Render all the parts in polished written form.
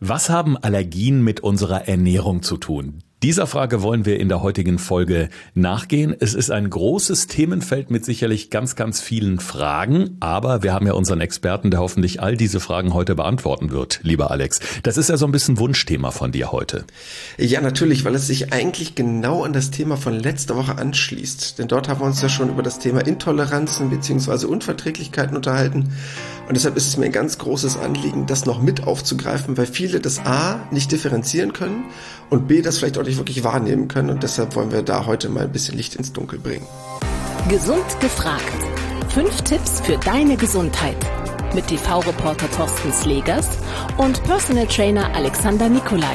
Was haben Allergien mit unserer Ernährung zu tun? Dieser Frage wollen wir in der heutigen Folge nachgehen. Es ist ein großes Themenfeld mit sicherlich ganz, ganz vielen Fragen. Aber wir haben ja unseren Experten, der hoffentlich all diese Fragen heute beantworten wird, lieber Alex. Das ist ja so ein bisschen Wunschthema von dir heute. Ja, natürlich, weil es sich eigentlich genau an das Thema von letzter Woche anschließt. Denn dort haben wir uns ja schon über das Thema Intoleranzen bzw. Unverträglichkeiten unterhalten. Und deshalb ist es mir ein ganz großes Anliegen, das noch mit aufzugreifen, weil viele das A nicht differenzieren können und B das vielleicht auch nicht wirklich wahrnehmen können. Und deshalb wollen wir da heute mal ein bisschen Licht ins Dunkel bringen. Gesund gefragt. 5 Tipps für deine Gesundheit. Mit TV-Reporter Thorsten Slegers und Personal Trainer Alexander Nikolai.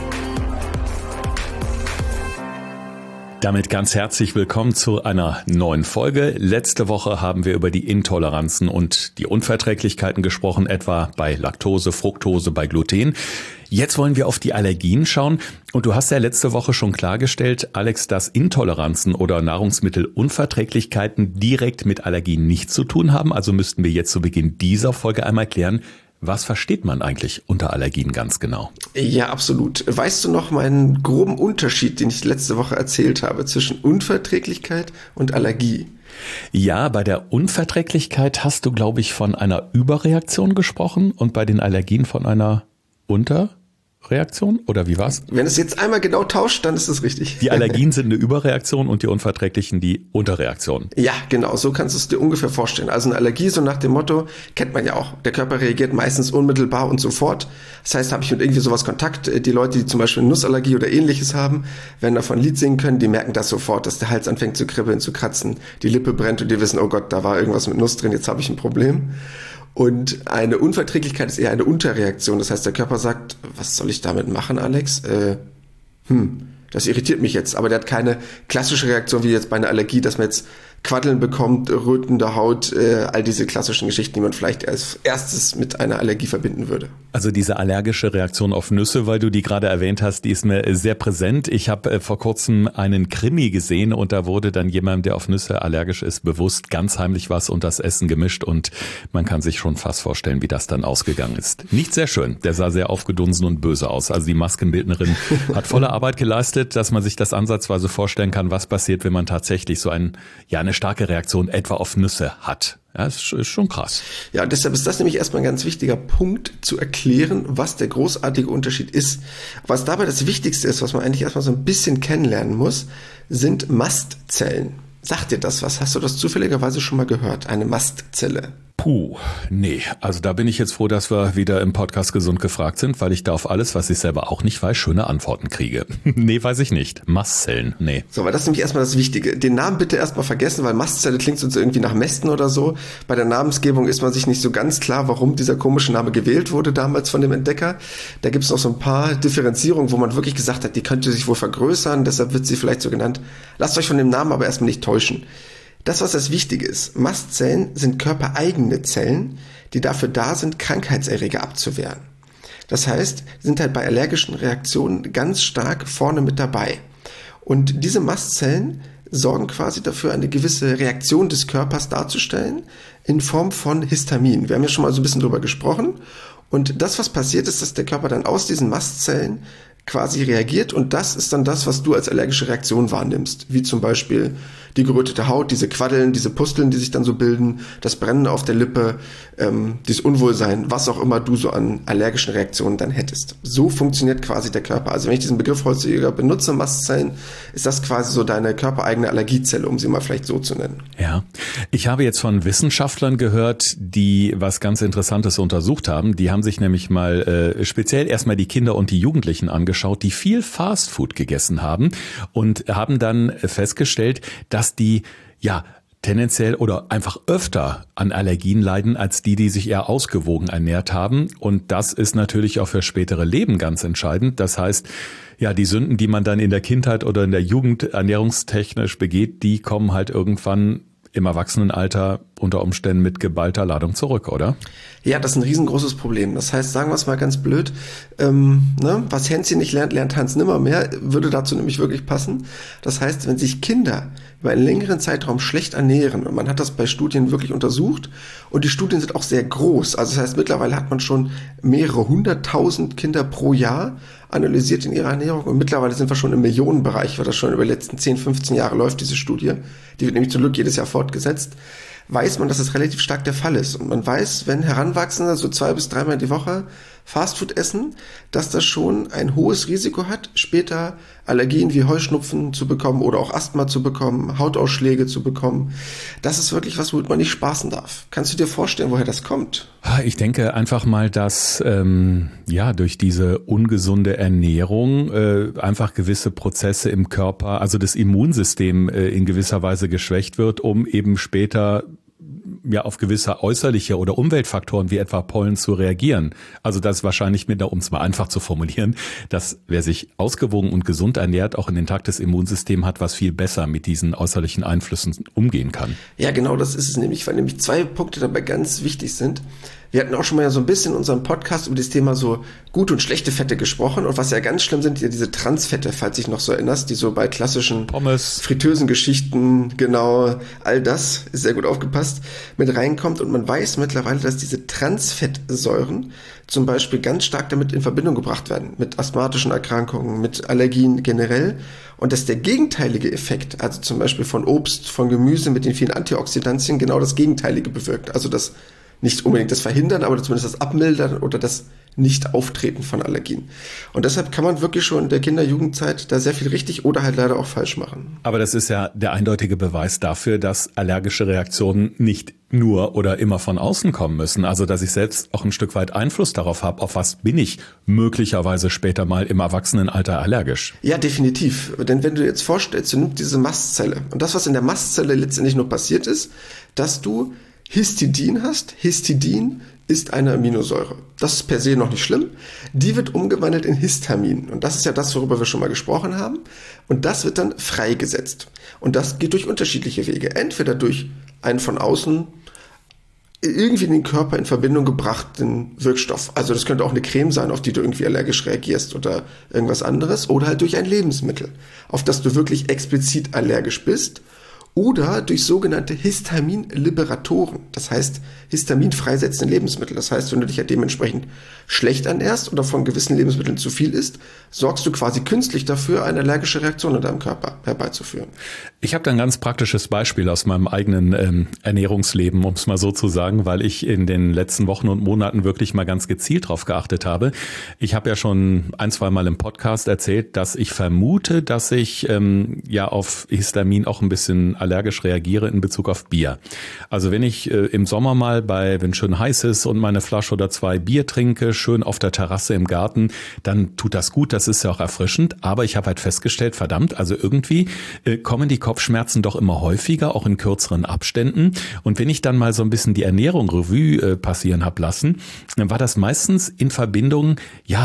Damit ganz herzlich willkommen zu einer neuen Folge. Letzte Woche haben wir über die Intoleranzen und die Unverträglichkeiten gesprochen, etwa bei Laktose, Fructose, bei Gluten. Jetzt wollen wir auf die Allergien schauen. Und du hast ja letzte Woche schon klargestellt, Alex, dass Intoleranzen oder Nahrungsmittelunverträglichkeiten direkt mit Allergien nichts zu tun haben. Also müssten wir jetzt zu Beginn dieser Folge einmal klären, was versteht man eigentlich unter Allergien ganz genau? Ja, absolut. Weißt du noch meinen groben Unterschied, den ich letzte Woche erzählt habe, zwischen Unverträglichkeit und Allergie? Ja, bei der Unverträglichkeit hast du, glaube ich, von einer Überreaktion gesprochen und bei den Allergien von einer Unterreaktion, oder wie war's? Wenn es jetzt einmal genau tauscht, dann ist es richtig. Die Allergien sind eine Überreaktion und die Unverträglichen die Unterreaktion. Ja, genau, so kannst du es dir ungefähr vorstellen. Also eine Allergie, so nach dem Motto, kennt man ja auch. Der Körper reagiert meistens unmittelbar und sofort. Das heißt, habe ich mit irgendwie sowas Kontakt, die Leute, die zum Beispiel eine Nussallergie oder ähnliches haben, werden davon ein Lied singen können, die merken das sofort, dass der Hals anfängt zu kribbeln, zu kratzen, die Lippe brennt und die wissen, oh Gott, da war irgendwas mit Nuss drin, jetzt habe ich ein Problem. Und eine Unverträglichkeit ist eher eine Unterreaktion. Das heißt, der Körper sagt, was soll ich damit machen, Alex? Das irritiert mich jetzt. Aber der hat keine klassische Reaktion wie jetzt bei einer Allergie, dass man jetzt Quaddeln bekommt, rötende Haut, all diese klassischen Geschichten, die man vielleicht als erstes mit einer Allergie verbinden würde. Also diese allergische Reaktion auf Nüsse, weil du die gerade erwähnt hast, die ist mir sehr präsent. Ich habe vor kurzem einen Krimi gesehen und da wurde dann jemandem, der auf Nüsse allergisch ist, bewusst ganz heimlich was unter das Essen gemischt und man kann sich schon fast vorstellen, wie das dann ausgegangen ist. Nicht sehr schön. Der sah sehr aufgedunsen und böse aus. Also die Maskenbildnerin hat volle Arbeit geleistet, dass man sich das ansatzweise vorstellen kann, was passiert, wenn man tatsächlich so eine starke Reaktion etwa auf Nüsse hat. Ja, das ist schon krass. Ja, deshalb ist das nämlich erstmal ein ganz wichtiger Punkt zu erklären, was der großartige Unterschied ist. Was dabei das Wichtigste ist, was man eigentlich erstmal so ein bisschen kennenlernen muss, sind Mastzellen. Sagt dir das was? Hast du das zufälligerweise schon mal gehört? Eine Mastzelle? Nee. Also da bin ich jetzt froh, dass wir wieder im Podcast gesund gefragt sind, weil ich da auf alles, was ich selber auch nicht weiß, schöne Antworten kriege. Nee, weiß ich nicht. Mastzellen, nee. So, aber das ist nämlich erstmal das Wichtige. Den Namen bitte erstmal vergessen, weil Mastzelle klingt uns irgendwie nach Mästen oder so. Bei der Namensgebung ist man sich nicht so ganz klar, warum dieser komische Name gewählt wurde damals von dem Entdecker. Da gibt es noch so ein paar Differenzierungen, wo man wirklich gesagt hat, die könnte sich wohl vergrößern, deshalb wird sie vielleicht so genannt. Lasst euch von dem Namen aber erstmal nicht täuschen. Das, was das Wichtige ist, Mastzellen sind körpereigene Zellen, die dafür da sind, Krankheitserreger abzuwehren. Das heißt, sind halt bei allergischen Reaktionen ganz stark vorne mit dabei. Und diese Mastzellen sorgen quasi dafür, eine gewisse Reaktion des Körpers darzustellen in Form von Histamin. Wir haben ja schon mal so ein bisschen drüber gesprochen. Und das, was passiert ist, dass der Körper dann aus diesen Mastzellen quasi reagiert und das ist dann das, was du als allergische Reaktion wahrnimmst, wie zum Beispiel die gerötete Haut, diese Quaddeln, diese Pusteln, die sich dann so bilden, das Brennen auf der Lippe, dieses Unwohlsein, was auch immer du so an allergischen Reaktionen dann hättest. So funktioniert quasi der Körper. Also wenn ich diesen Begriff häufiger benutze, Mastzellen, ist das quasi so deine körpereigene Allergiezelle, um sie mal vielleicht so zu nennen. Ja, ich habe jetzt von Wissenschaftlern gehört, die was ganz Interessantes untersucht haben. Die haben sich nämlich mal speziell erstmal die Kinder und die Jugendlichen angeschaut, die viel Fastfood gegessen haben und haben dann festgestellt, dass die tendenziell oder einfach öfter an Allergien leiden als die sich eher ausgewogen ernährt haben. Und das ist natürlich auch für spätere Leben ganz entscheidend. Das heißt, die Sünden, die man dann in der Kindheit oder in der Jugend ernährungstechnisch begeht, die kommen halt irgendwann im Erwachsenenalter unter Umständen mit geballter Ladung zurück, oder? Ja, das ist ein riesengroßes Problem. Das heißt, sagen wir es mal ganz blöd, was Hänschen nicht lernt, lernt Hans nimmermehr, würde dazu nämlich wirklich passen. Das heißt, wenn sich Kinder über einen längeren Zeitraum schlecht ernähren, und man hat das bei Studien wirklich untersucht, und die Studien sind auch sehr groß, also das heißt, mittlerweile hat man schon mehrere 100.000 Kinder pro Jahr analysiert in ihrer Ernährung, und mittlerweile sind wir schon im Millionenbereich, weil das schon über die letzten 10, 15 Jahre läuft, diese Studie. Die wird nämlich zum Glück jedes Jahr fortgesetzt. Weiß man, dass es relativ stark der Fall ist. Und man weiß, wenn Heranwachsende so 2 bis 3 Mal die Woche Fastfood essen, dass das schon ein hohes Risiko hat, später Allergien wie Heuschnupfen zu bekommen oder auch Asthma zu bekommen, Hautausschläge zu bekommen. Das ist wirklich was, womit man nicht spaßen darf. Kannst du dir vorstellen, woher das kommt? Ich denke einfach mal, dass durch diese ungesunde Ernährung einfach gewisse Prozesse im Körper, also das Immunsystem in gewisser Weise geschwächt wird, um eben später auf gewisse äußerliche oder Umweltfaktoren wie etwa Pollen zu reagieren. Also das ist wahrscheinlich um es mal einfach zu formulieren, dass wer sich ausgewogen und gesund ernährt, auch ein intaktes Immunsystem hat, was viel besser mit diesen äußerlichen Einflüssen umgehen kann. Ja, genau, das ist es nämlich, weil nämlich 2 Punkte dabei ganz wichtig sind. Wir hatten auch schon mal ja so ein bisschen in unserem Podcast über das Thema so gute und schlechte Fette gesprochen, und was ja ganz schlimm sind, ja diese Transfette, falls dich noch so erinnerst, die so bei klassischen Pommes, fritösen Geschichten, genau, all das, ist sehr gut aufgepasst, mit reinkommt, und man weiß mittlerweile, dass diese Transfettsäuren zum Beispiel ganz stark damit in Verbindung gebracht werden, mit asthmatischen Erkrankungen, mit Allergien generell, und dass der gegenteilige Effekt, also zum Beispiel von Obst, von Gemüse mit den vielen Antioxidantien, genau das Gegenteilige bewirkt, also das nicht unbedingt das Verhindern, aber zumindest das Abmildern oder das Nicht-Auftreten von Allergien. Und deshalb kann man wirklich schon in der Kinder-Jugendzeit da sehr viel richtig oder halt leider auch falsch machen. Aber das ist ja der eindeutige Beweis dafür, dass allergische Reaktionen nicht nur oder immer von außen kommen müssen. Also dass ich selbst auch ein Stück weit Einfluss darauf habe, auf was bin ich möglicherweise später mal im Erwachsenenalter allergisch. Ja, definitiv. Denn wenn du jetzt vorstellst, du nimmst diese Mastzelle, und das, was in der Mastzelle letztendlich nur passiert ist, dass du Histidin hast. Histidin ist eine Aminosäure. Das ist per se noch nicht schlimm. Die wird umgewandelt in Histamin. Und das ist ja das, worüber wir schon mal gesprochen haben. Und das wird dann freigesetzt. Und das geht durch unterschiedliche Wege. Entweder durch einen von außen irgendwie in den Körper in Verbindung gebrachten Wirkstoff. Also das könnte auch eine Creme sein, auf die du irgendwie allergisch reagierst oder irgendwas anderes. Oder halt durch ein Lebensmittel, auf das du wirklich explizit allergisch bist. Oder durch sogenannte Histaminliberatoren, das heißt Histamin freisetzende Lebensmittel. Das heißt, wenn du dich ja dementsprechend schlecht ernährst oder von gewissen Lebensmitteln zu viel isst, sorgst du quasi künstlich dafür, eine allergische Reaktion in deinem Körper herbeizuführen. Ich habe da ein ganz praktisches Beispiel aus meinem eigenen Ernährungsleben, um es mal so zu sagen, weil ich in den letzten Wochen und Monaten wirklich mal ganz gezielt drauf geachtet habe. Ich habe ja schon 1-2 Mal im Podcast erzählt, dass ich vermute, dass ich auf Histamin auch ein bisschen allergisch reagiere in Bezug auf Bier. Also wenn ich im Sommer mal wenn schön heiß ist und meine Flasche oder 2 Bier trinke, schön auf der Terrasse im Garten, dann tut das gut, das ist ja auch erfrischend, aber ich habe halt festgestellt, verdammt, also irgendwie kommen die Kopfschmerzen doch immer häufiger, auch in kürzeren Abständen, und wenn ich dann mal so ein bisschen die Ernährung Revue passieren habe lassen, dann war das meistens in Verbindung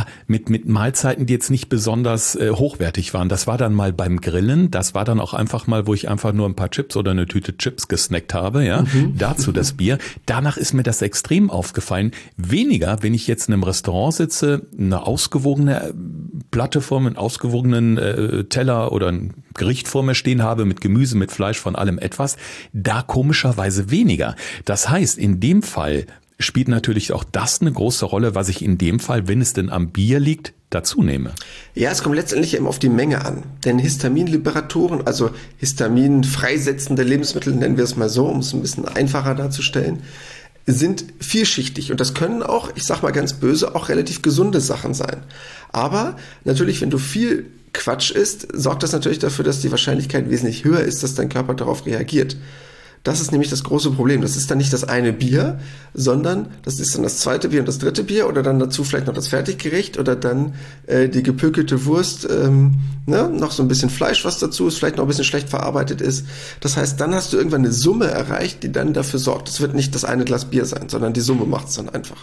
mit Mahlzeiten, die jetzt nicht besonders hochwertig waren. Das war dann mal beim Grillen, das war dann auch einfach mal, wo ich einfach nur ein paar Chips oder eine Tüte Chips gesnackt habe, dazu das Bier. Danach ist mir das extrem aufgefallen. Weniger, wenn ich jetzt in einem Restaurant sitze, eine ausgewogene Platte vor mir, einen ausgewogenen Teller oder ein Gericht vor mir stehen habe mit Gemüse, mit Fleisch, von allem etwas, da komischerweise weniger. Das heißt, in dem Fall spielt natürlich auch das eine große Rolle, was ich in dem Fall, wenn es denn am Bier liegt, dazu nehme. Ja, es kommt letztendlich eben auf die Menge an. Denn Histaminliberatoren, also Histamin freisetzende Lebensmittel, nennen wir es mal so, um es ein bisschen einfacher darzustellen, sind vielschichtig. Und das können auch, ich sag mal ganz böse, auch relativ gesunde Sachen sein. Aber natürlich, wenn du viel Quatsch isst, sorgt das natürlich dafür, dass die Wahrscheinlichkeit wesentlich höher ist, dass dein Körper darauf reagiert. Das ist nämlich das große Problem. Das ist dann nicht das eine Bier, sondern das ist dann das zweite Bier und das dritte Bier oder dann dazu vielleicht noch das Fertiggericht oder dann die gepökelte Wurst, noch so ein bisschen Fleisch, was dazu ist, vielleicht noch ein bisschen schlecht verarbeitet ist. Das heißt, dann hast du irgendwann eine Summe erreicht, die dann dafür sorgt. Es wird nicht das eine Glas Bier sein, sondern die Summe macht es dann einfach.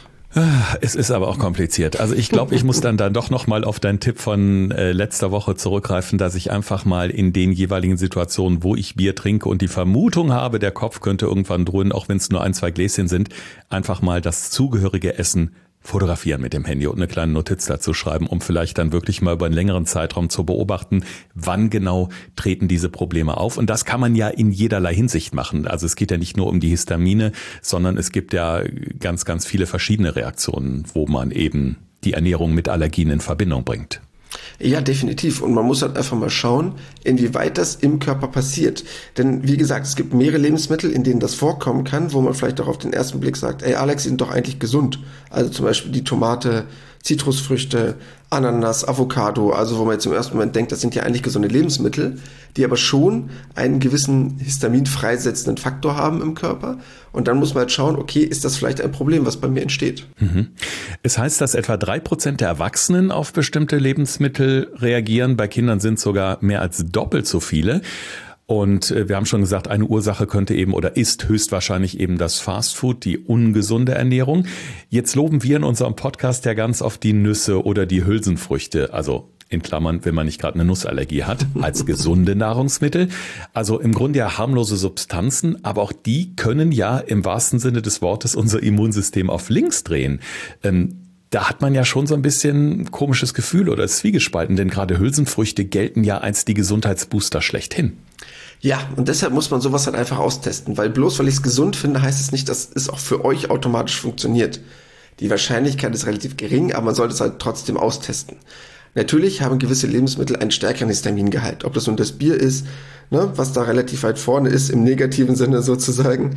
Es ist aber auch kompliziert. Also ich glaube, ich muss dann doch nochmal auf deinen Tipp von letzter Woche zurückgreifen, dass ich einfach mal in den jeweiligen Situationen, wo ich Bier trinke und die Vermutung habe, der der Kopf könnte irgendwann drohen, auch wenn es nur 1, 2 Gläschen sind, einfach mal das zugehörige Essen fotografieren mit dem Handy und eine kleine Notiz dazu schreiben, um vielleicht dann wirklich mal über einen längeren Zeitraum zu beobachten, wann genau treten diese Probleme auf. Und das kann man ja in jederlei Hinsicht machen. Also es geht ja nicht nur um die Histamine, sondern es gibt ja ganz, ganz viele verschiedene Reaktionen, wo man eben die Ernährung mit Allergien in Verbindung bringt. Ja, definitiv. Und man muss halt einfach mal schauen, inwieweit das im Körper passiert. Denn wie gesagt, es gibt mehrere Lebensmittel, in denen das vorkommen kann, wo man vielleicht auch auf den ersten Blick sagt, ey Alex, die sind doch eigentlich gesund. Also zum Beispiel die Tomate, Zitrusfrüchte, Ananas, Avocado, also wo man jetzt im ersten Moment denkt, das sind ja eigentlich gesunde Lebensmittel, die aber schon einen gewissen Histamin freisetzenden Faktor haben im Körper. Und dann muss man halt schauen, okay, ist das vielleicht ein Problem, was bei mir entsteht? Es heißt, dass etwa 3% der Erwachsenen auf bestimmte Lebensmittel reagieren. Bei Kindern sind es sogar mehr als doppelt so viele. Und wir haben schon gesagt, eine Ursache könnte eben oder ist höchstwahrscheinlich eben das Fastfood, die ungesunde Ernährung. Jetzt loben wir in unserem Podcast ja ganz oft die Nüsse oder die Hülsenfrüchte, also in Klammern, wenn man nicht gerade eine Nussallergie hat, als gesunde Nahrungsmittel. Also im Grunde ja harmlose Substanzen, aber auch die können ja im wahrsten Sinne des Wortes unser Immunsystem auf links drehen. Da hat man ja schon so ein bisschen ein komisches Gefühl oder ist zwiegespalten, denn gerade Hülsenfrüchte gelten ja als die Gesundheitsbooster schlechthin. Ja, und deshalb muss man sowas halt einfach austesten, weil bloß weil ich es gesund finde, heißt es nicht, dass es auch für euch automatisch funktioniert. Die Wahrscheinlichkeit ist relativ gering, aber man sollte es halt trotzdem austesten. Natürlich haben gewisse Lebensmittel einen stärkeren Histamingehalt, ob das nun das Bier ist, ne, was da relativ weit vorne ist, im negativen Sinne sozusagen.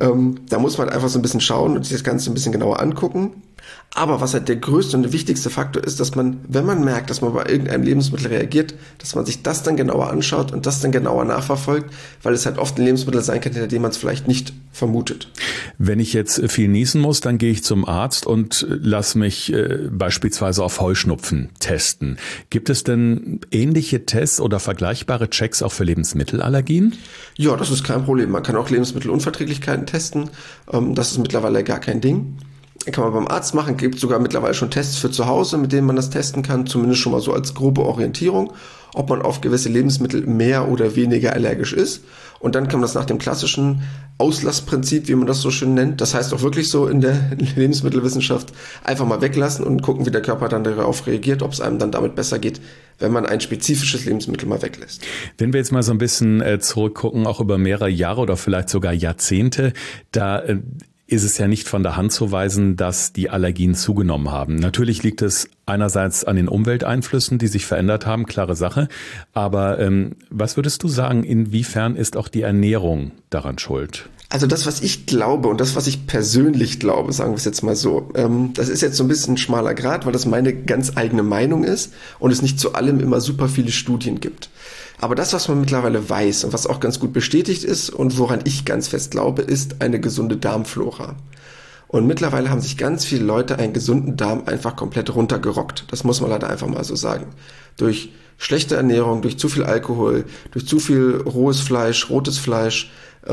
Da muss man halt einfach so ein bisschen schauen und sich das Ganze ein bisschen genauer angucken. Aber was halt der größte und der wichtigste Faktor ist, dass man, wenn man merkt, dass man bei irgendeinem Lebensmittel reagiert, dass man sich das dann genauer anschaut und das dann genauer nachverfolgt, weil es halt oft ein Lebensmittel sein kann, hinter dem man es vielleicht nicht vermutet. Wenn ich jetzt viel niesen muss, dann gehe ich zum Arzt und lasse mich beispielsweise auf Heuschnupfen testen. Gibt es denn ähnliche Tests oder vergleichbare Checks auch für Lebensmittelallergien? Ja, das ist kein Problem. Man kann auch Lebensmittelunverträglichkeiten testen. Das ist mittlerweile gar kein Ding. Kann man beim Arzt machen, gibt sogar mittlerweile schon Tests für zu Hause, mit denen man das testen kann, zumindest schon mal so als grobe Orientierung, ob man auf gewisse Lebensmittel mehr oder weniger allergisch ist. Und dann kann man das nach dem klassischen Auslasssprinzip, wie man das so schön nennt, das heißt auch wirklich so in der Lebensmittelwissenschaft, einfach mal weglassen und gucken, wie der Körper dann darauf reagiert, ob es einem dann damit besser geht, wenn man ein spezifisches Lebensmittel mal weglässt. Wenn wir jetzt mal so ein bisschen zurückgucken, auch über mehrere Jahre oder vielleicht sogar Jahrzehnte, da ist es ja nicht von der Hand zu weisen, dass die Allergien zugenommen haben. Natürlich liegt es einerseits an den Umwelteinflüssen, die sich verändert haben, klare Sache. Aber was würdest du sagen, inwiefern ist auch die Ernährung daran schuld? Also das, was ich glaube und das, was ich persönlich glaube, sagen wir es jetzt mal so, das ist jetzt so ein bisschen ein schmaler Grat, weil das meine ganz eigene Meinung ist und es nicht zu allem immer super viele Studien gibt. Aber das, was man mittlerweile weiß und was auch ganz gut bestätigt ist und woran ich ganz fest glaube, ist eine gesunde Darmflora. Und mittlerweile haben sich ganz viele Leute einen gesunden Darm einfach komplett runtergerockt. Das muss man leider einfach mal so sagen. Durch schlechte Ernährung, durch zu viel Alkohol, durch zu viel rohes Fleisch, rotes Fleisch,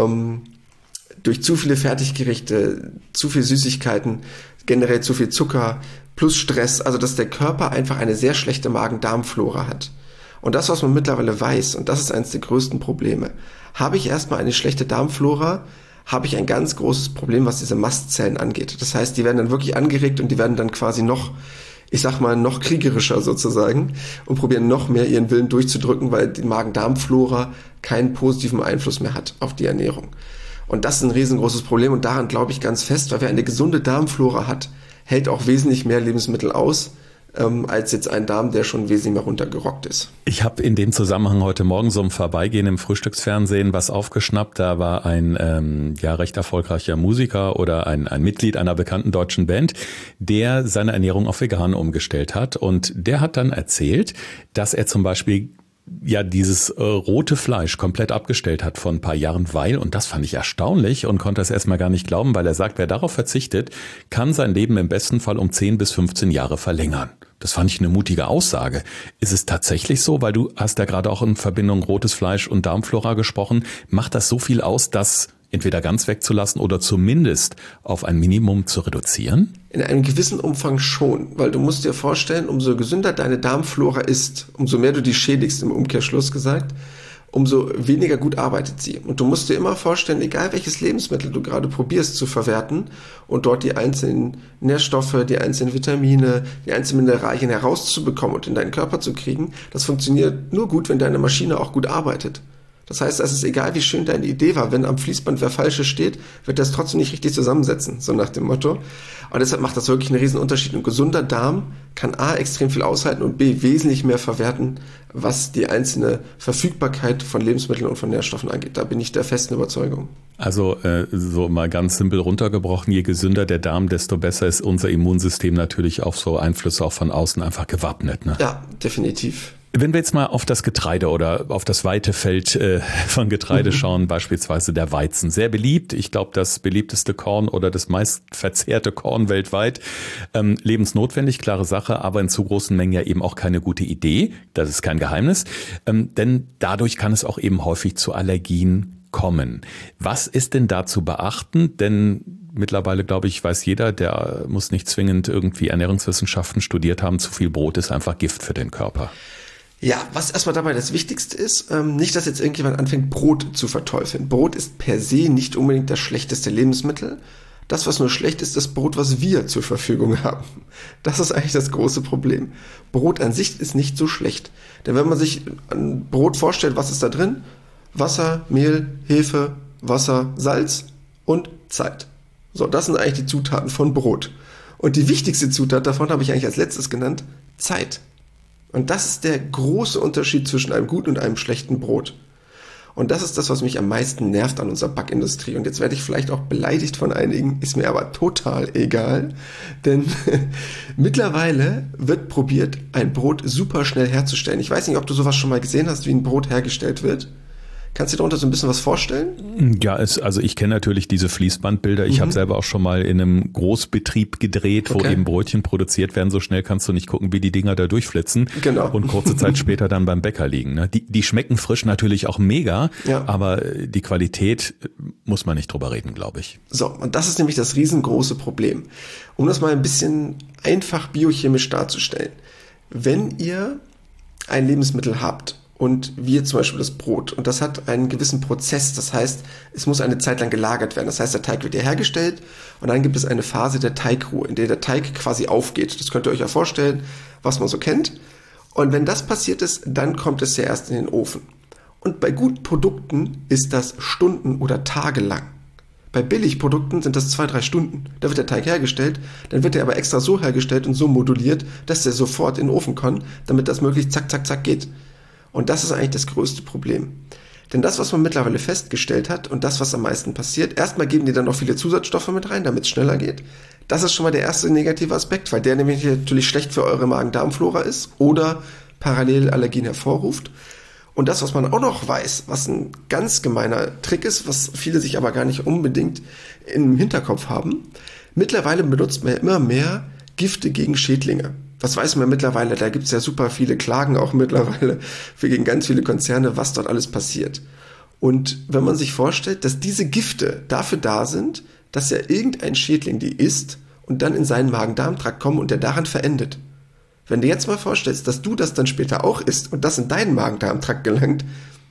durch zu viele Fertiggerichte, zu viel Süßigkeiten, generell zu viel Zucker, plus Stress. Also dass der Körper einfach eine sehr schlechte Magen-Darm-Flora hat. Und das, was man mittlerweile weiß, und das ist eines der größten Probleme, habe ich erstmal eine schlechte Darmflora, habe ich ein ganz großes Problem, was diese Mastzellen angeht. Das heißt, die werden dann wirklich angeregt und die werden dann quasi noch, ich sag mal, noch kriegerischer sozusagen und probieren noch mehr ihren Willen durchzudrücken, weil die Magen-Darm-Flora keinen positiven Einfluss mehr hat auf die Ernährung. Und das ist ein riesengroßes Problem und daran glaube ich ganz fest, weil wer eine gesunde Darmflora hat, hält auch wesentlich mehr Lebensmittel aus, als jetzt ein Darm, der schon wesentlich mehr runtergerockt ist. Ich habe in dem Zusammenhang heute Morgen so im Vorbeigehen im Frühstücksfernsehen was aufgeschnappt. Da war ein recht erfolgreicher Musiker oder ein Mitglied einer bekannten deutschen Band, der seine Ernährung auf vegan umgestellt hat. Und der hat dann erzählt, dass er zum Beispiel dieses rote Fleisch komplett abgestellt hat vor ein paar Jahren, weil, und das fand ich erstaunlich und konnte es erstmal gar nicht glauben, weil er sagt, wer darauf verzichtet, kann sein Leben im besten Fall um 10 bis 15 Jahre verlängern. Das fand ich eine mutige Aussage. Ist es tatsächlich so, weil du hast ja gerade auch in Verbindung rotes Fleisch und Darmflora gesprochen, macht das so viel aus, das entweder ganz wegzulassen oder zumindest auf ein Minimum zu reduzieren? In einem gewissen Umfang schon, weil du musst dir vorstellen, umso gesünder deine Darmflora ist, umso mehr du die schädigst, im Umkehrschluss gesagt, umso weniger gut arbeitet sie. Und du musst dir immer vorstellen, egal welches Lebensmittel du gerade probierst zu verwerten und dort die einzelnen Nährstoffe, die einzelnen Vitamine, die einzelnen Mineralien herauszubekommen und in deinen Körper zu kriegen, das funktioniert nur gut, wenn deine Maschine auch gut arbeitet. Das heißt, es ist egal, wie schön deine Idee war, wenn am Fließband wer Falsches steht, wird das trotzdem nicht richtig zusammensetzen, so nach dem Motto. Und deshalb macht das wirklich einen riesen Unterschied. Ein gesunder Darm kann A, extrem viel aushalten und B, wesentlich mehr verwerten, was die einzelne Verfügbarkeit von Lebensmitteln und von Nährstoffen angeht. Da bin ich der festen Überzeugung. Also so mal ganz simpel runtergebrochen, je gesünder der Darm, desto besser ist unser Immunsystem natürlich auf so Einflüsse auch von außen einfach gewappnet. Ne? Ja, definitiv. Wenn wir jetzt mal auf das Getreide oder auf das weite Feld von Getreide schauen, beispielsweise der Weizen, sehr beliebt. Ich glaube, das beliebteste Korn oder das meist verzehrte Korn weltweit. Lebensnotwendig, klare Sache, aber in zu großen Mengen ja eben auch keine gute Idee. Das ist kein Geheimnis, denn dadurch kann es auch eben häufig zu Allergien kommen. Was ist denn da zu beachten? Denn mittlerweile, glaube ich, weiß jeder, der muss nicht zwingend irgendwie Ernährungswissenschaften studiert haben. Zu viel Brot ist einfach Gift für den Körper. Ja, was erstmal dabei das Wichtigste ist, nicht, dass jetzt irgendjemand anfängt, Brot zu verteufeln. Brot ist per se nicht unbedingt das schlechteste Lebensmittel. Das, was nur schlecht ist, das Brot, was wir zur Verfügung haben. Das ist eigentlich das große Problem. Brot an sich ist nicht so schlecht. Denn wenn man sich ein Brot vorstellt, was ist da drin? Wasser, Mehl, Hefe, Wasser, Salz und Zeit. So, das sind eigentlich die Zutaten von Brot. Und die wichtigste Zutat davon habe ich eigentlich als letztes genannt, Zeit. Und das ist der große Unterschied zwischen einem guten und einem schlechten Brot. Und das ist das, was mich am meisten nervt an unserer Backindustrie. Und jetzt werde ich vielleicht auch beleidigt von einigen, ist mir aber total egal. Denn mittlerweile wird probiert, ein Brot super schnell herzustellen. Ich weiß nicht, ob du sowas schon mal gesehen hast, wie ein Brot hergestellt wird. Kannst du dir darunter so ein bisschen was vorstellen? Ja, also ich kenne natürlich diese Fließbandbilder. Ich habe selber auch schon mal in einem Großbetrieb gedreht, wo eben Brötchen produziert werden. So schnell kannst du nicht gucken, wie die Dinger da durchflitzen. Genau. Und kurze Zeit später dann beim Bäcker liegen. Ne? Die schmecken frisch natürlich auch mega, aber die Qualität muss man nicht drüber reden, glaube ich. So, und das ist nämlich das riesengroße Problem. Um das mal ein bisschen einfach biochemisch darzustellen. Wenn ihr ein Lebensmittel habt, und wie zum Beispiel das Brot. Und das hat einen gewissen Prozess. Das heißt, es muss eine Zeit lang gelagert werden. Das heißt, der Teig wird ja hergestellt und dann gibt es eine Phase der Teigruhe, in der der Teig quasi aufgeht. Das könnt ihr euch ja vorstellen, was man so kennt. Und wenn das passiert ist, dann kommt es ja erst in den Ofen. Und bei guten Produkten ist das Stunden oder Tage lang. Bei Billigprodukten sind das 2-3 Stunden. Da wird der Teig hergestellt, dann wird er aber extra so hergestellt und so moduliert, dass der sofort in den Ofen kann, damit das möglichst zack, zack, zack geht. Und das ist eigentlich das größte Problem. Denn das, was man mittlerweile festgestellt hat und das, was am meisten passiert, erstmal geben die dann noch viele Zusatzstoffe mit rein, damit es schneller geht. Das ist schon mal der erste negative Aspekt, weil der nämlich natürlich schlecht für eure Magen-Darm-Flora ist oder parallel Allergien hervorruft. Und das, was man auch noch weiß, was ein ganz gemeiner Trick ist, was viele sich aber gar nicht unbedingt im Hinterkopf haben, mittlerweile benutzt man ja immer mehr Gifte gegen Schädlinge. Das weiß man mittlerweile, da gibt es ja super viele Klagen auch mittlerweile gegen ganz viele Konzerne, was dort alles passiert. Und wenn man sich vorstellt, dass diese Gifte dafür da sind, dass ja irgendein Schädling die isst und dann in seinen Magen-Darm-Trakt kommt und der daran verendet. Wenn du jetzt mal vorstellst, dass du das dann später auch isst und das in deinen Magen-Darm-Trakt gelangt,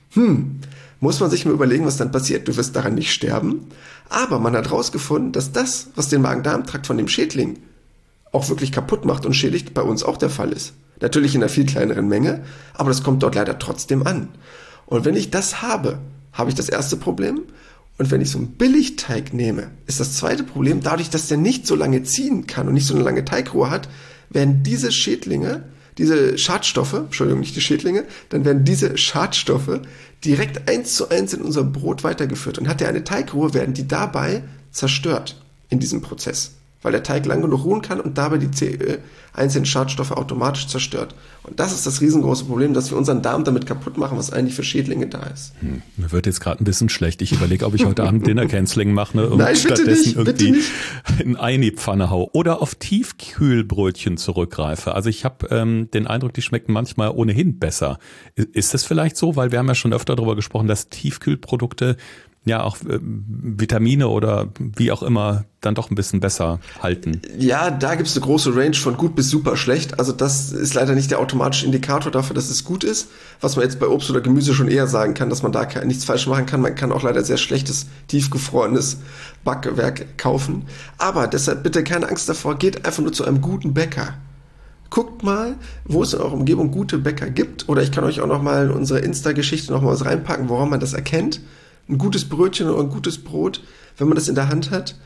muss man sich mal überlegen, was dann passiert. Du wirst daran nicht sterben, aber man hat herausgefunden, dass das, was den Magen-Darm-Trakt von dem Schädling auch wirklich kaputt macht und schädigt, bei uns auch der Fall ist. Natürlich in einer viel kleineren Menge, aber das kommt dort leider trotzdem an. Und wenn ich das habe, habe ich das erste Problem. Und wenn ich so einen Billigteig nehme, ist das zweite Problem, dadurch, dass der nicht so lange ziehen kann und nicht so eine lange Teigruhe hat, werden diese Schädlinge, diese Schadstoffe, Entschuldigung, nicht die Schädlinge, dann werden diese Schadstoffe direkt 1:1 in unser Brot weitergeführt. Und hat der eine Teigruhe, werden die dabei zerstört in diesem Prozess. Weil der Teig lang genug ruhen kann und dabei die einzelnen Schadstoffe automatisch zerstört. Und das ist das riesengroße Problem, dass wir unseren Darm damit kaputt machen, was eigentlich für Schädlinge da ist. Mir wird jetzt gerade ein bisschen schlecht. Ich überlege, ob ich heute Abend Dinner-Canceling mache, ne, und Nein, stattdessen irgendwie nicht. ein Ei in die Pfanne hau oder auf Tiefkühlbrötchen zurückgreife. Also ich habe den Eindruck, die schmecken manchmal ohnehin besser. Ist das vielleicht so? Weil wir haben ja schon öfter darüber gesprochen, dass Tiefkühlprodukte ja auch Vitamine oder wie auch immer dann doch ein bisschen besser halten. Ja, da gibt's eine große Range von gut bis super schlecht. Also das ist leider nicht der automatische Indikator dafür, dass es gut ist. Was man jetzt bei Obst oder Gemüse schon eher sagen kann, dass man da nichts falsch machen kann. Man kann auch leider sehr schlechtes, tiefgefrorenes Backwerk kaufen. Aber deshalb bitte keine Angst davor, geht einfach nur zu einem guten Bäcker. Guckt mal, wo es in eurer Umgebung gute Bäcker gibt. Oder ich kann euch auch noch mal in unsere Insta-Geschichte noch mal was reinpacken, woran man das erkennt. Ein gutes Brötchen oder ein gutes Brot, wenn man das in der Hand hat.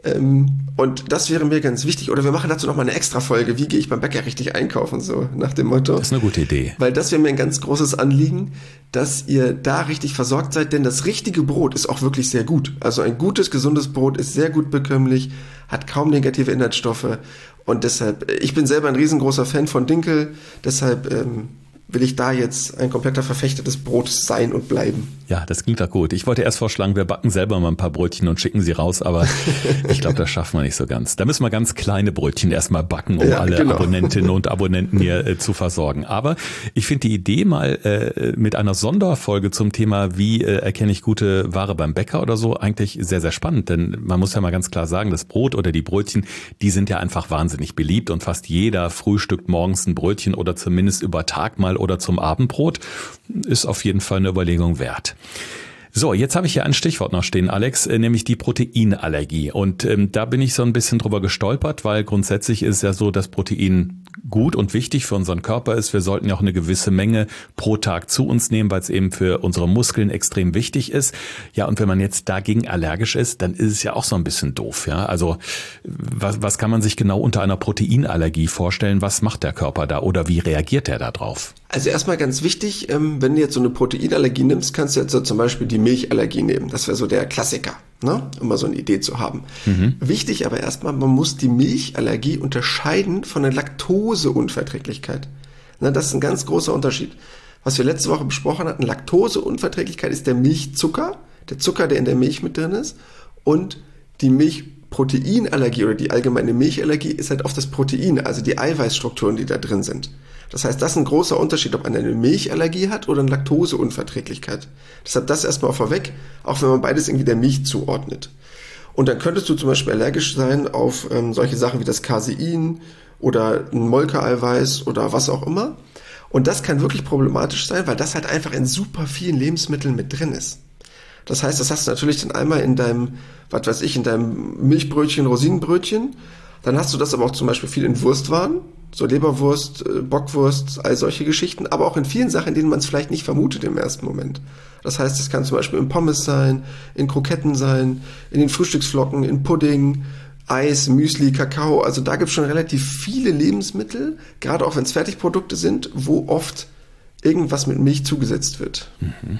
Und das wäre mir ganz wichtig. Oder wir machen dazu noch mal eine extra Folge. Wie gehe ich beim Bäcker richtig einkaufen? So nach dem Motto. Das ist eine gute Idee. Weil das wäre mir ein ganz großes Anliegen, dass ihr da richtig versorgt seid. Denn das richtige Brot ist auch wirklich sehr gut. Also ein gutes, gesundes Brot ist sehr gut bekömmlich, hat kaum negative Inhaltsstoffe. Und deshalb, ich bin selber ein riesengroßer Fan von Dinkel. Deshalb will ich da jetzt ein kompletter Verfechter des Brotes sein und bleiben. Ja, das klingt doch gut. Ich wollte erst vorschlagen, wir backen selber mal ein paar Brötchen und schicken sie raus, aber ich glaube, das schaffen wir nicht so ganz. Da müssen wir ganz kleine Brötchen erstmal backen, um alle Abonnentinnen und Abonnenten hier zu versorgen. Aber ich finde die Idee mal mit einer Sonderfolge zum Thema, wie erkenne ich gute Ware beim Bäcker oder so, eigentlich sehr, sehr spannend. Denn man muss ja mal ganz klar sagen, das Brot oder die Brötchen, die sind ja einfach wahnsinnig beliebt und fast jeder frühstückt morgens ein Brötchen oder zumindest über Tag mal oder zum Abendbrot, ist auf jeden Fall eine Überlegung wert. So, jetzt habe ich hier ein Stichwort noch stehen, Alex, nämlich die Proteinallergie. Und da bin ich so ein bisschen drüber gestolpert, weil grundsätzlich ist es ja so, dass Protein gut und wichtig für unseren Körper ist. Wir sollten ja auch eine gewisse Menge pro Tag zu uns nehmen, weil es eben für unsere Muskeln extrem wichtig ist. Ja, und wenn man jetzt dagegen allergisch ist, dann ist es ja auch so ein bisschen doof. Ja, also was kann man sich genau unter einer Proteinallergie vorstellen? Was macht der Körper da oder wie reagiert er da drauf? Also erstmal ganz wichtig, wenn du jetzt so eine Proteinallergie nimmst, kannst du jetzt so zum Beispiel die Milchallergie nehmen. Das wäre so der Klassiker, ne? Um mal so eine Idee zu haben. Wichtig aber erstmal, man muss die Milchallergie unterscheiden von der Laktoseunverträglichkeit. Na, das ist ein ganz großer Unterschied. Was wir letzte Woche besprochen hatten, Laktoseunverträglichkeit ist der Milchzucker, der Zucker, der in der Milch mit drin ist, und die Milchproteinallergie oder die allgemeine Milchallergie ist halt auf das Protein, also die Eiweißstrukturen, die da drin sind. Das heißt, das ist ein großer Unterschied, ob man eine Milchallergie hat oder eine Laktoseunverträglichkeit. Deshalb das erstmal vorweg, auch wenn man beides irgendwie der Milch zuordnet. Und dann könntest du zum Beispiel allergisch sein auf solche Sachen wie das Casein oder ein Molkeeiweiß oder was auch immer. Und das kann wirklich problematisch sein, weil das halt einfach in super vielen Lebensmitteln mit drin ist. Das heißt, das hast du natürlich dann einmal in deinem, was weiß ich, in deinem Milchbrötchen, Rosinenbrötchen. Dann hast du das aber auch zum Beispiel viel in Wurstwaren, so Leberwurst, Bockwurst, all solche Geschichten, aber auch in vielen Sachen, in denen man es vielleicht nicht vermutet im ersten Moment. Das heißt, es kann zum Beispiel in Pommes sein, in Kroketten sein, in den Frühstücksflocken, in Pudding, Eis, Müsli, Kakao. Also da gibt es schon relativ viele Lebensmittel, gerade auch wenn es Fertigprodukte sind, wo oft irgendwas mit Milch zugesetzt wird.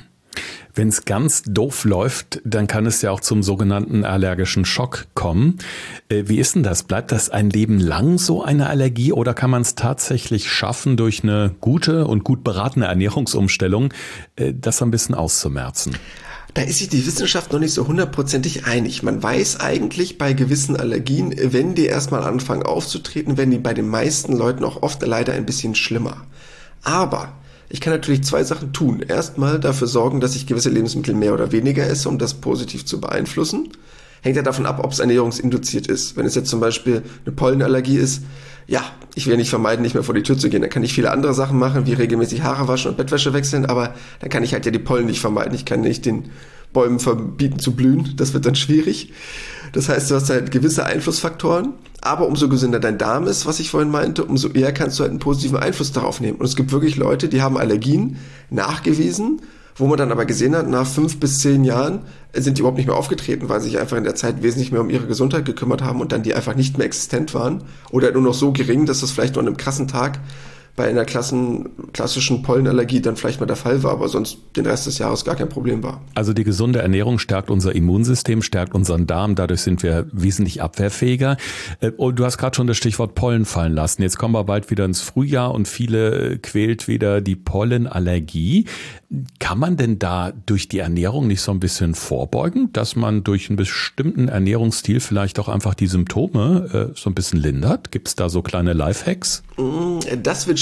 Wenn es ganz doof läuft, dann kann es ja auch zum sogenannten allergischen Schock kommen. Wie ist denn das? Bleibt das ein Leben lang so eine Allergie oder kann man es tatsächlich schaffen, durch eine gute und gut beratene Ernährungsumstellung das ein bisschen auszumerzen? Da ist sich die Wissenschaft noch nicht so hundertprozentig einig. Man weiß eigentlich bei gewissen Allergien, wenn die erstmal anfangen aufzutreten, werden die bei den meisten Leuten auch oft leider ein bisschen schlimmer. Aber ich kann natürlich zwei Sachen tun. Erstmal dafür sorgen, dass ich gewisse Lebensmittel mehr oder weniger esse, um das positiv zu beeinflussen. Hängt ja davon ab, ob es ernährungsinduziert ist. Wenn es jetzt zum Beispiel eine Pollenallergie ist, ja, ich will nicht vermeiden, nicht mehr vor die Tür zu gehen. Dann kann ich viele andere Sachen machen, wie regelmäßig Haare waschen und Bettwäsche wechseln, aber dann kann ich halt ja die Pollen nicht vermeiden. Ich kann nicht den Bäumen verbieten zu blühen. Das wird dann schwierig. Das heißt, du hast halt gewisse Einflussfaktoren, aber umso gesünder dein Darm ist, was ich vorhin meinte, umso eher kannst du halt einen positiven Einfluss darauf nehmen. Und es gibt wirklich Leute, die haben Allergien nachgewiesen, wo man dann aber gesehen hat, nach 5 bis 10 Jahren sind die überhaupt nicht mehr aufgetreten, weil sie sich einfach in der Zeit wesentlich mehr um ihre Gesundheit gekümmert haben und dann die einfach nicht mehr existent waren oder nur noch so gering, dass das vielleicht nur an einem krassen Tag bei einer klassischen Pollenallergie dann vielleicht mal der Fall war, aber sonst den Rest des Jahres gar kein Problem war. Also die gesunde Ernährung stärkt unser Immunsystem, stärkt unseren Darm, dadurch sind wir wesentlich abwehrfähiger. Und du hast gerade schon das Stichwort Pollen fallen lassen. Jetzt kommen wir bald wieder ins Frühjahr und viele quält wieder die Pollenallergie. Kann man denn da durch die Ernährung nicht so ein bisschen vorbeugen, dass man durch einen bestimmten Ernährungsstil vielleicht auch einfach die Symptome so ein bisschen lindert? Gibt es da so kleine Lifehacks? Das wird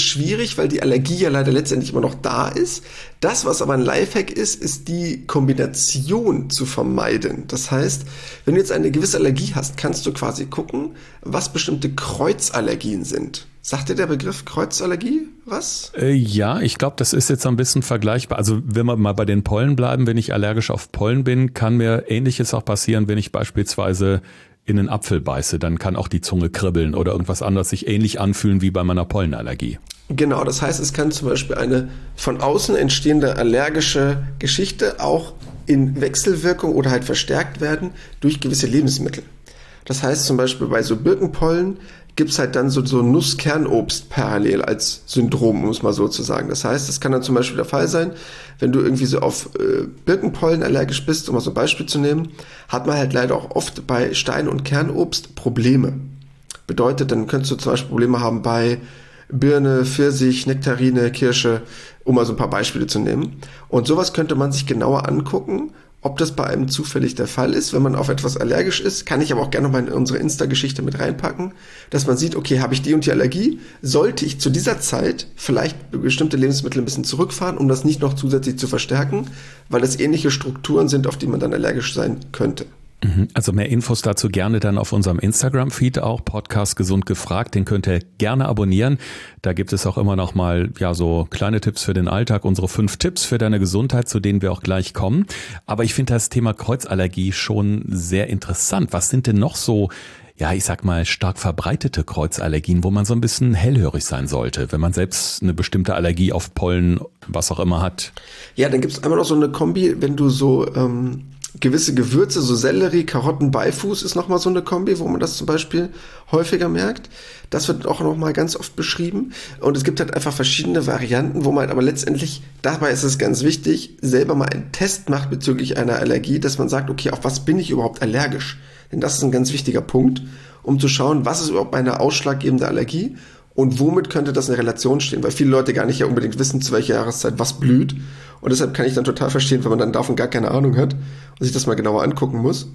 schwierig, weil die Allergie ja leider letztendlich immer noch da ist. Das, was aber ein Lifehack ist, ist die Kombination zu vermeiden. Das heißt, wenn du jetzt eine gewisse Allergie hast, kannst du quasi gucken, was bestimmte Kreuzallergien sind. Sagt dir der Begriff Kreuzallergie was? Ja, ich glaube, das ist jetzt so ein bisschen vergleichbar. Also wenn wir mal bei den Pollen bleiben, wenn ich allergisch auf Pollen bin, kann mir Ähnliches auch passieren, wenn ich beispielsweise in einen Apfel beiße. Dann kann auch die Zunge kribbeln oder irgendwas anderes sich ähnlich anfühlen wie bei meiner Pollenallergie. Genau, das heißt, es kann zum Beispiel eine von außen entstehende allergische Geschichte auch in Wechselwirkung oder halt verstärkt werden durch gewisse Lebensmittel. Das heißt zum Beispiel bei so Birkenpollen gibt's halt dann so Nusskernobst parallel als Syndrom, um es mal so zu sagen. Das heißt, es kann dann zum Beispiel der Fall sein, wenn du irgendwie so auf Birkenpollen allergisch bist, um mal so ein Beispiel zu nehmen, hat man halt leider auch oft bei Stein- und Kernobst Probleme. Bedeutet, dann könntest du zum Beispiel Probleme haben bei Birne, Pfirsich, Nektarine, Kirsche, um mal so ein paar Beispiele zu nehmen. Und sowas könnte man sich genauer angucken, ob das bei einem zufällig der Fall ist. Wenn man auf etwas allergisch ist, kann ich aber auch gerne nochmal in unsere Insta-Geschichte mit reinpacken, dass man sieht, okay, habe ich die und die Allergie, sollte ich zu dieser Zeit vielleicht bestimmte Lebensmittel ein bisschen zurückfahren, um das nicht noch zusätzlich zu verstärken, weil es ähnliche Strukturen sind, auf die man dann allergisch sein könnte. Also mehr Infos dazu gerne dann auf unserem Instagram-Feed auch, Podcast Gesund gefragt, den könnt ihr gerne abonnieren. Da gibt es auch immer noch mal so kleine Tipps für den Alltag, unsere 5 Tipps für deine Gesundheit, zu denen wir auch gleich kommen. Aber ich finde das Thema Kreuzallergie schon sehr interessant. Was sind denn noch so, ich sag mal, stark verbreitete Kreuzallergien, wo man so ein bisschen hellhörig sein sollte, wenn man selbst eine bestimmte Allergie auf Pollen, was auch immer hat? Ja, dann gibt es einmal noch so eine Kombi, wenn du so gewisse Gewürze, so Sellerie, Karotten, Beifuß ist nochmal so eine Kombi, wo man das zum Beispiel häufiger merkt. Das wird auch nochmal ganz oft beschrieben. Und es gibt halt einfach verschiedene Varianten, wo man aber letztendlich, dabei ist es ganz wichtig, selber mal einen Test macht bezüglich einer Allergie, dass man sagt, okay, auf was bin ich überhaupt allergisch? Denn das ist ein ganz wichtiger Punkt, um zu schauen, was ist überhaupt eine ausschlaggebende Allergie und womit könnte das in Relation stehen, weil viele Leute gar nicht ja unbedingt wissen, zu welcher Jahreszeit was blüht. Und deshalb kann ich dann total verstehen, wenn man dann davon gar keine Ahnung hat und sich das mal genauer angucken muss.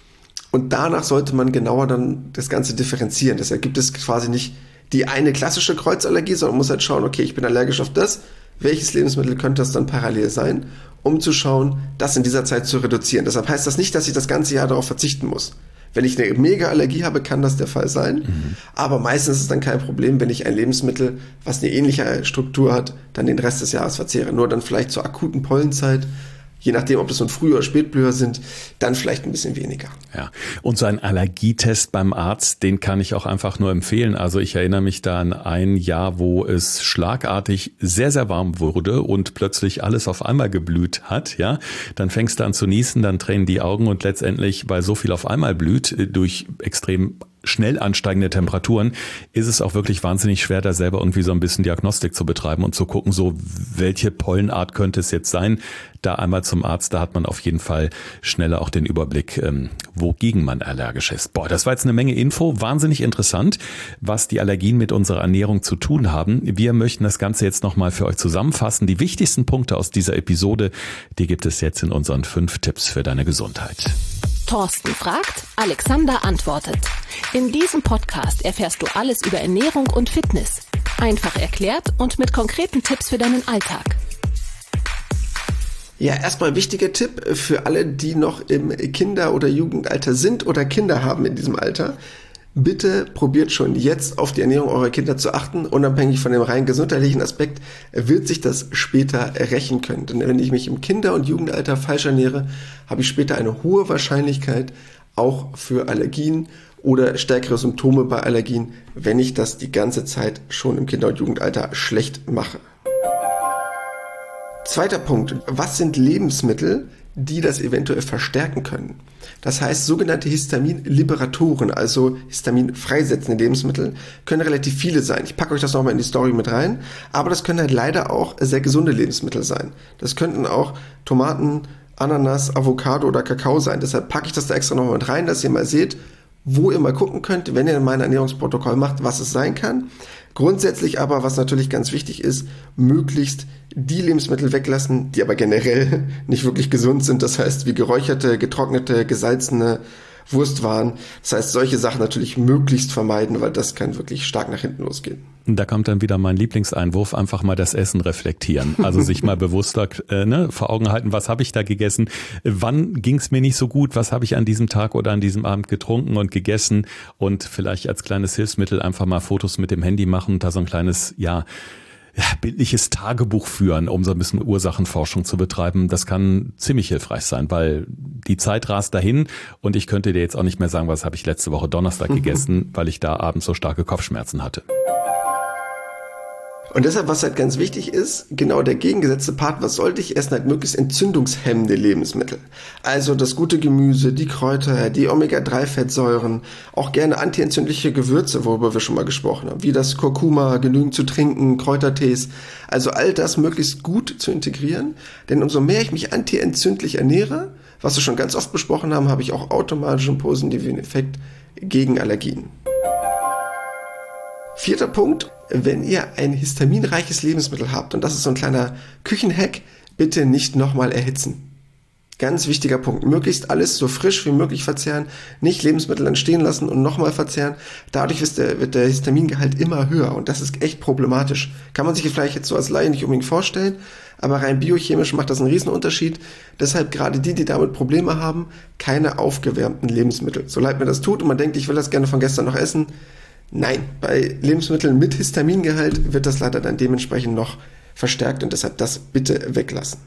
Und danach sollte man genauer dann das Ganze differenzieren. Deshalb gibt es quasi nicht die eine klassische Kreuzallergie, sondern man muss halt schauen, okay, ich bin allergisch auf das. Welches Lebensmittel könnte das dann parallel sein, um zu schauen, das in dieser Zeit zu reduzieren. Deshalb heißt das nicht, dass ich das ganze Jahr darauf verzichten muss. Wenn ich eine mega Allergie habe, kann das der Fall sein. Aber meistens ist es dann kein Problem, wenn ich ein Lebensmittel, was eine ähnliche Struktur hat, dann den Rest des Jahres verzehre. Nur dann vielleicht zur akuten Pollenzeit, je nachdem, ob das so ein Früh- oder Spätblüher sind, dann vielleicht ein bisschen weniger. Ja, und so ein Allergietest beim Arzt, den kann ich auch einfach nur empfehlen. Also ich erinnere mich da an ein Jahr, wo es schlagartig sehr, sehr warm wurde und plötzlich alles auf einmal geblüht hat. Ja, dann fängst du an zu niesen, dann tränen die Augen und letztendlich, weil so viel auf einmal blüht, durch extrem schnell ansteigende Temperaturen, ist es auch wirklich wahnsinnig schwer, da selber irgendwie so ein bisschen Diagnostik zu betreiben und zu gucken, so welche Pollenart könnte es jetzt sein. Da einmal zum Arzt, da hat man auf jeden Fall schneller auch den Überblick, wogegen man allergisch ist. Boah, das war jetzt eine Menge Info, wahnsinnig interessant, was die Allergien mit unserer Ernährung zu tun haben. Wir möchten das Ganze jetzt nochmal für euch zusammenfassen. Die wichtigsten Punkte aus dieser Episode, die gibt es jetzt in unseren 5 Tipps für deine Gesundheit. Thorsten fragt, Alexander antwortet. In diesem Podcast erfährst du alles über Ernährung und Fitness. Einfach erklärt und mit konkreten Tipps für deinen Alltag. Ja, erstmal ein wichtiger Tipp für alle, die noch im Kinder- oder Jugendalter sind oder Kinder haben in diesem Alter. Bitte probiert schon jetzt auf die Ernährung eurer Kinder zu achten. Unabhängig von dem rein gesundheitlichen Aspekt wird sich das später rächen können. Denn wenn ich mich im Kinder- und Jugendalter falsch ernähre, habe ich später eine hohe Wahrscheinlichkeit auch für Allergien oder stärkere Symptome bei Allergien, wenn ich das die ganze Zeit schon im Kinder- und Jugendalter schlecht mache. Zweiter Punkt. Was sind Lebensmittel, die das eventuell verstärken können? Das heißt, sogenannte Histaminliberatoren, also Histamin freisetzende Lebensmittel, können relativ viele sein. Ich packe euch das nochmal in die Story mit rein, aber das können halt leider auch sehr gesunde Lebensmittel sein. Das könnten auch Tomaten, Ananas, Avocado oder Kakao sein. Deshalb packe ich das da extra nochmal mit rein, dass ihr mal seht, wo ihr mal gucken könnt, wenn ihr mein Ernährungsprotokoll macht, was es sein kann. Grundsätzlich aber, was natürlich ganz wichtig ist, möglichst die Lebensmittel weglassen, die aber generell nicht wirklich gesund sind. Das heißt, wie geräucherte, getrocknete, gesalzene Wurstwaren. Das heißt, solche Sachen natürlich möglichst vermeiden, weil das kann wirklich stark nach hinten losgehen. Da kommt dann wieder mein Lieblingseinwurf, einfach mal das Essen reflektieren. Also sich mal bewusster vor Augen halten, was habe ich da gegessen, wann ging es mir nicht so gut, was habe ich an diesem Tag oder an diesem Abend getrunken und gegessen und vielleicht als kleines Hilfsmittel einfach mal Fotos mit dem Handy machen, da so ein kleines, bildliches Tagebuch führen, um so ein bisschen Ursachenforschung zu betreiben. Das kann ziemlich hilfreich sein, weil die Zeit rast dahin und ich könnte dir jetzt auch nicht mehr sagen, was habe ich letzte Woche Donnerstag gegessen, weil ich da abends so starke Kopfschmerzen hatte. Und deshalb, was halt ganz wichtig ist, genau der gegengesetzte Part, was sollte ich essen, halt möglichst entzündungshemmende Lebensmittel. Also das gute Gemüse, die Kräuter, die Omega-3-Fettsäuren, auch gerne antientzündliche Gewürze, worüber wir schon mal gesprochen haben, wie das Kurkuma, genügend zu trinken, Kräutertees. Also all das möglichst gut zu integrieren, denn umso mehr ich mich antientzündlich ernähre, was wir schon ganz oft besprochen haben, habe ich auch automatisch einen positiven Effekt gegen Allergien. 4. Punkt, wenn ihr ein histaminreiches Lebensmittel habt, und das ist so ein kleiner Küchenhack, bitte nicht nochmal erhitzen. Ganz wichtiger Punkt, möglichst alles so frisch wie möglich verzehren, nicht Lebensmittel dann stehen lassen und nochmal verzehren. Dadurch wird der Histamingehalt immer höher und das ist echt problematisch. Kann man sich vielleicht jetzt so als Laie nicht unbedingt vorstellen, aber rein biochemisch macht das einen Riesenunterschied. Deshalb gerade die damit Probleme haben, keine aufgewärmten Lebensmittel. So leid mir das tut und man denkt, ich will das gerne von gestern noch essen. Nein, bei Lebensmitteln mit Histamingehalt wird das leider dann dementsprechend noch verstärkt und deshalb das bitte weglassen.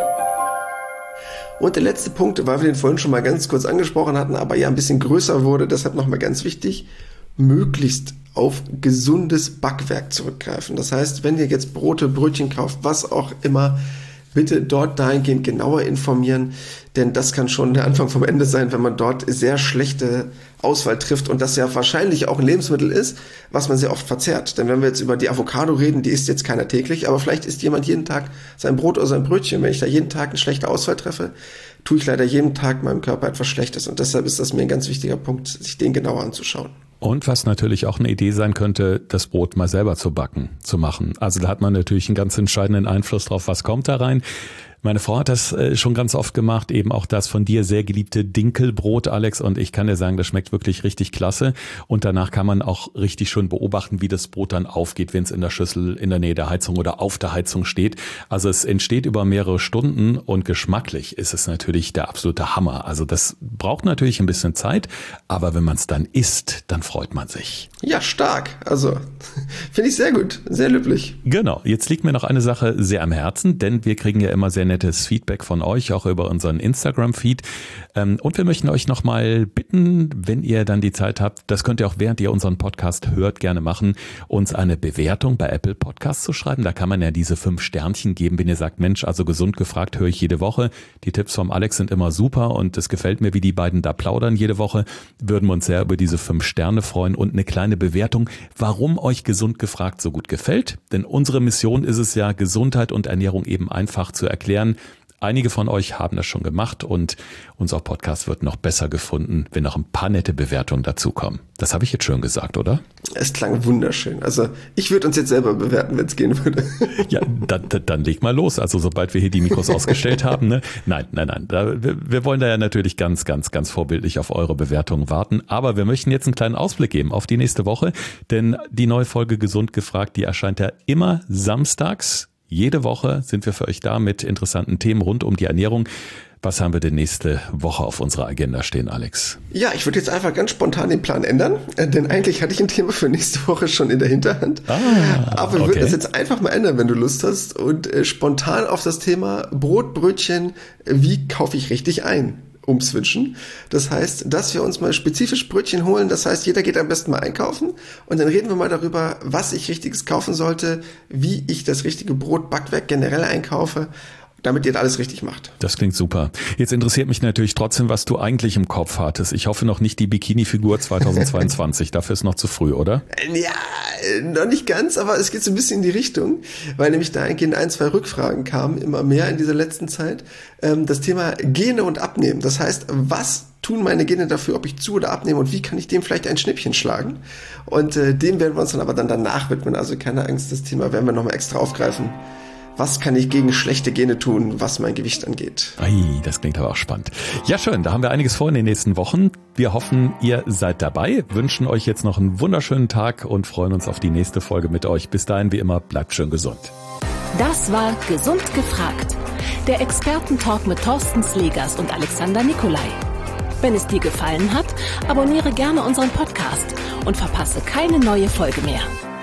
Und der letzte Punkt, weil wir den vorhin schon mal ganz kurz angesprochen hatten, aber ja ein bisschen größer wurde, deshalb nochmal ganz wichtig, möglichst auf gesundes Backwerk zurückgreifen. Das heißt, wenn ihr jetzt Brote, Brötchen kauft, was auch immer, bitte dort dahingehend genauer informieren, denn das kann schon der Anfang vom Ende sein, wenn man dort sehr schlechte Auswahl trifft und das ja wahrscheinlich auch ein Lebensmittel ist, was man sehr oft verzehrt. Denn wenn wir jetzt über die Avocado reden, die isst jetzt keiner täglich, aber vielleicht isst jemand jeden Tag sein Brot oder sein Brötchen. Wenn ich da jeden Tag eine schlechte Auswahl treffe, tue ich leider jeden Tag meinem Körper etwas Schlechtes und deshalb ist das mir ein ganz wichtiger Punkt, sich den genauer anzuschauen. Und was natürlich auch eine Idee sein könnte, das Brot mal selber zu machen. Also da hat man natürlich einen ganz entscheidenden Einfluss drauf, was kommt da rein. Meine Frau hat das schon ganz oft gemacht, eben auch das von dir sehr geliebte Dinkelbrot, Alex, und ich kann dir sagen, das schmeckt wirklich richtig klasse und danach kann man auch richtig schön beobachten, wie das Brot dann aufgeht, wenn es in der Schüssel in der Nähe der Heizung oder auf der Heizung steht. Also es entsteht über mehrere Stunden und geschmacklich ist es natürlich der absolute Hammer. Also das braucht natürlich ein bisschen Zeit, aber wenn man es dann isst, dann freut man sich. Ja, stark. Also finde ich sehr gut, sehr löblich. Genau, jetzt liegt mir noch eine Sache sehr am Herzen, denn wir kriegen ja immer sehr nettes Feedback von euch, auch über unseren Instagram-Feed. Und wir möchten euch nochmal bitten, wenn ihr dann die Zeit habt, das könnt ihr auch während ihr unseren Podcast hört gerne machen, uns eine Bewertung bei Apple Podcasts zu schreiben. Da kann man ja diese 5 Sternchen geben, wenn ihr sagt, Mensch, also gesund gefragt höre ich jede Woche. Die Tipps vom Alex sind immer super und es gefällt mir, wie die beiden da plaudern jede Woche. Würden wir uns sehr über diese 5 Sterne freuen und eine kleine Bewertung, warum euch gesund gefragt so gut gefällt. Denn unsere Mission ist es ja, Gesundheit und Ernährung eben einfach zu erklären. Einige von euch haben das schon gemacht und unser Podcast wird noch besser gefunden, wenn noch ein paar nette Bewertungen dazukommen. Das habe ich jetzt schön gesagt, oder? Es klang wunderschön. Also ich würde uns jetzt selber bewerten, wenn es gehen würde. Ja, dann leg mal los. Also sobald wir hier die Mikros ausgestellt haben. Ne? Nein. Wir wollen da ja natürlich ganz vorbildlich auf eure Bewertungen warten. Aber wir möchten jetzt einen kleinen Ausblick geben auf die nächste Woche. Denn die neue Folge Gesund gefragt, die erscheint ja immer samstags. Jede Woche sind wir für euch da mit interessanten Themen rund um die Ernährung. Was haben wir denn nächste Woche auf unserer Agenda stehen, Alex? Ja, ich würde jetzt einfach ganz spontan den Plan ändern, denn eigentlich hatte ich ein Thema für nächste Woche schon in der Hinterhand. Aber wir würden das jetzt einfach mal ändern, wenn du Lust hast und spontan auf das Thema Brot, Brötchen, wie kaufe ich richtig ein? Umswitchen. Das heißt, dass wir uns mal spezifisch Brötchen holen. Das heißt, jeder geht am besten mal einkaufen und dann reden wir mal darüber, was ich Richtiges kaufen sollte, wie ich das richtige Brotbackwerk generell einkaufe, damit ihr alles richtig macht. Das klingt super. Jetzt interessiert mich natürlich trotzdem, was du eigentlich im Kopf hattest. Ich hoffe noch nicht die Bikini-Figur 2022. Dafür ist noch zu früh, oder? Ja, noch nicht ganz, aber es geht so ein bisschen in die Richtung, weil nämlich dahingehend 1, 2 Rückfragen kamen, immer mehr in dieser letzten Zeit. Das Thema Gene und Abnehmen. Das heißt, was tun meine Gene dafür, ob ich zu oder abnehme und wie kann ich dem vielleicht ein Schnippchen schlagen? Und dem werden wir uns dann aber danach widmen. Also keine Angst, das Thema werden wir nochmal extra aufgreifen, was kann ich gegen schlechte Gene tun, was mein Gewicht angeht. Ei, das klingt aber auch spannend. Ja, schön, da haben wir einiges vor in den nächsten Wochen. Wir hoffen, ihr seid dabei, wünschen euch jetzt noch einen wunderschönen Tag und freuen uns auf die nächste Folge mit euch. Bis dahin, wie immer, bleibt schön gesund. Das war Gesund gefragt, der Expertentalk mit Thorsten Slegers und Alexander Nikolai. Wenn es dir gefallen hat, abonniere gerne unseren Podcast und verpasse keine neue Folge mehr.